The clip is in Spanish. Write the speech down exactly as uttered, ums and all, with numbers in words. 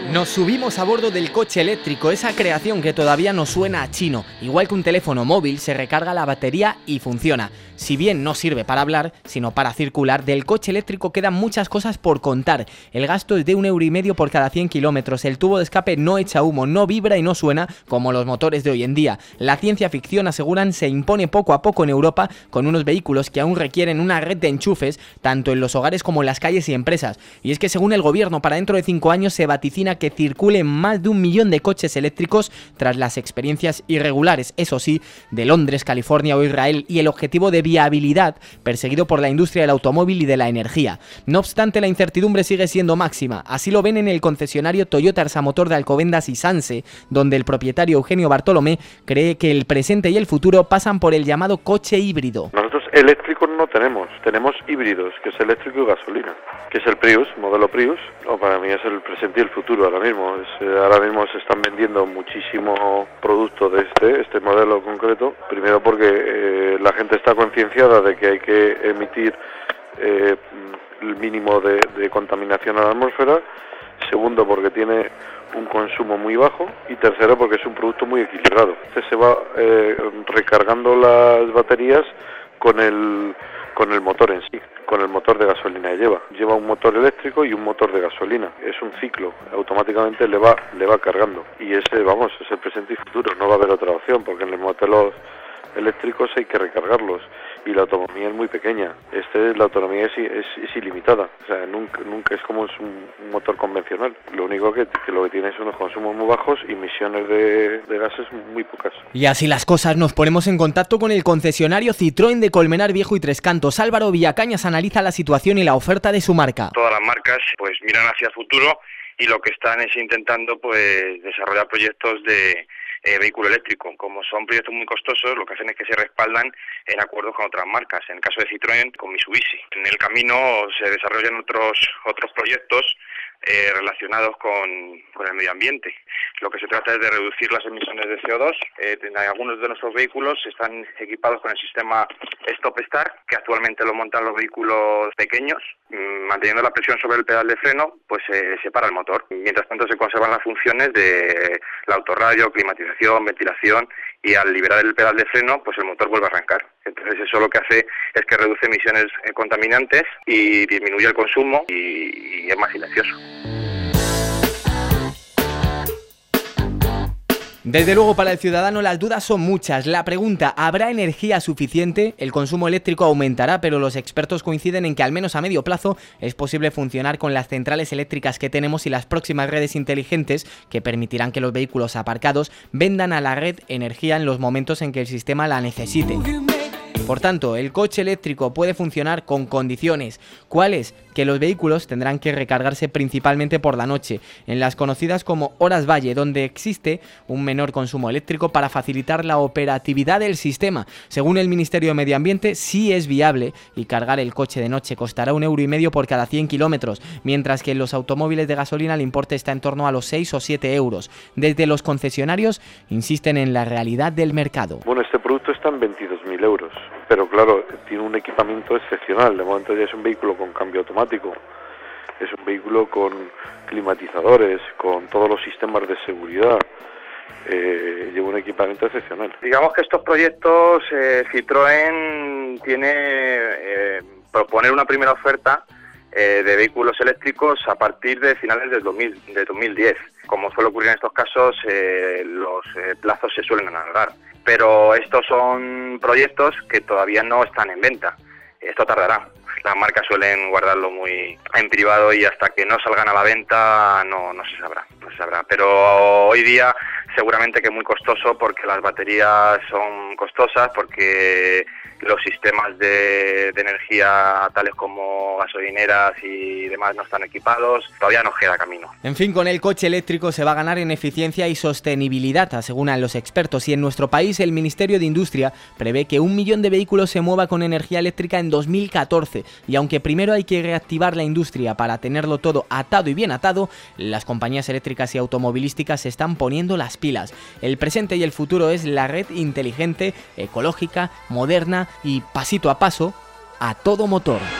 Nos subimos a bordo del coche eléctrico, esa creación que todavía nos suena a chino. Igual que un teléfono móvil, se recarga la batería y funciona. Si bien no sirve para hablar, sino para circular, del coche eléctrico quedan muchas cosas por contar. El gasto es de un euro y medio por cada cien kilómetros, el tubo de escape no echa humo, no vibra y no suena como los motores de hoy en día. La ciencia ficción, aseguran, se impone poco a poco en Europa con unos vehículos que aún requieren una red de enchufes, tanto en los hogares como en las calles y empresas. Y es que según el gobierno, para dentro de cinco años se vaticina que circulen más de un millón de coches eléctricos tras las experiencias irregulares, eso sí, de Londres, California o Israel, y el objetivo de viabilidad perseguido por la industria del automóvil y de la energía. No obstante, la incertidumbre sigue siendo máxima. Así lo ven en el concesionario Toyota Arsa Motor de Alcobendas y Sanse, donde el propietario Eugenio Bartolomé cree que el presente y el futuro pasan por el llamado coche híbrido. Nosotros eléctricos no tenemos, tenemos híbridos, que es eléctrico y gasolina, que es el Prius, modelo Prius. No, para mí es el presente y el futuro ahora mismo. Es, eh, ahora mismo se están vendiendo muchísimo producto de este, este modelo concreto. Primero porque eh, la gente está concienciada de que hay que emitir eh, el mínimo de, de contaminación a la atmósfera. Segundo, porque tiene un consumo muy bajo. Y tercero, porque es un producto muy equilibrado. Este se va eh, recargando las baterías con el con el motor en sí, con el motor de gasolina que lleva. Lleva un motor eléctrico y un motor de gasolina. Es un ciclo, automáticamente le va le va cargando. Y ese, vamos, es el presente y futuro. No va a haber otra opción, porque en los modelos eléctricos hay que recargarlos y la autonomía es muy pequeña. Este, la autonomía es, es, es ilimitada, o sea, nunca, nunca es como es un, un motor convencional. Lo único que, que lo que tiene es unos consumos muy bajos y emisiones de, de gases muy pocas. Y así las cosas, nos ponemos en contacto con el concesionario Citroën de Colmenar Viejo y Tres Cantos. Álvaro Villacañas analiza la situación y la oferta de su marca. Todas las marcas pues miran hacia el futuro y lo que están es intentando pues desarrollar proyectos de Eh, vehículo eléctrico. Como son proyectos muy costosos, lo que hacen es que se respaldan en acuerdos con otras marcas. En el caso de Citroën, con Mitsubishi. En el camino se desarrollan otros otros proyectos eh, relacionados con, con el medio ambiente. Lo que se trata es de reducir las emisiones de C O dos. Eh, en algunos de nuestros vehículos están equipados con el sistema Stop Start, que actualmente lo montan los vehículos pequeños. Manteniendo la presión sobre el pedal de freno, pues eh, se para el motor. Mientras tanto se conservan las funciones de la autorradio, climatización, ventilación, y al liberar el pedal de freno, pues el motor vuelve a arrancar. Entonces eso lo que hace es que reduce emisiones eh, contaminantes y disminuye el consumo y, y es más silencioso. Desde luego, para el ciudadano las dudas son muchas. La pregunta, ¿habrá energía suficiente? El consumo eléctrico aumentará, pero los expertos coinciden en que al menos a medio plazo es posible funcionar con las centrales eléctricas que tenemos y las próximas redes inteligentes que permitirán que los vehículos aparcados vendan a la red energía en los momentos en que el sistema la necesite. Por tanto, el coche eléctrico puede funcionar con condiciones. ¿Cuáles? Que los vehículos tendrán que recargarse principalmente por la noche, en las conocidas como horas valle, donde existe un menor consumo eléctrico para facilitar la operatividad del sistema. Según el Ministerio de Medio Ambiente, sí es viable y cargar el coche de noche costará un euro y medio por cada cien kilómetros, mientras que en los automóviles de gasolina el importe está en torno a los seis o siete euros. Desde los concesionarios insisten en la realidad del mercado. Bueno, este producto está en veintidós mil euros. Pero claro, tiene un equipamiento excepcional. De momento ya es un vehículo con cambio automático, es un vehículo con climatizadores, con todos los sistemas de seguridad. Eh, lleva un equipamiento excepcional. Digamos que estos proyectos, eh, Citroën tiene eh, proponer una primera oferta eh, de vehículos eléctricos a partir de finales del dos mil, de dos mil diez. Como suele ocurrir en estos casos, eh, los eh, plazos se suelen alargar. Pero estos son proyectos que todavía no están en venta. Esto tardará. Las marcas suelen guardarlo muy en privado y hasta que no salgan a la venta no, no se sabrá, no se sabrá. Pero hoy día seguramente que es muy costoso porque las baterías son costosas, porque los sistemas de, de energía tales como gasolineras y demás no están equipados. Todavía nos queda camino. En fin, con el coche eléctrico se va a ganar en eficiencia y sostenibilidad, aseguran los expertos, y en nuestro país el Ministerio de Industria prevé que un millón de vehículos se mueva con energía eléctrica en dos mil catorce, y aunque primero hay que reactivar la industria para tenerlo todo atado y bien atado, las compañías eléctricas y automovilísticas se están poniendo las pilas. El presente y el futuro es la red inteligente, ecológica, moderna y pasito a paso, a todo motor.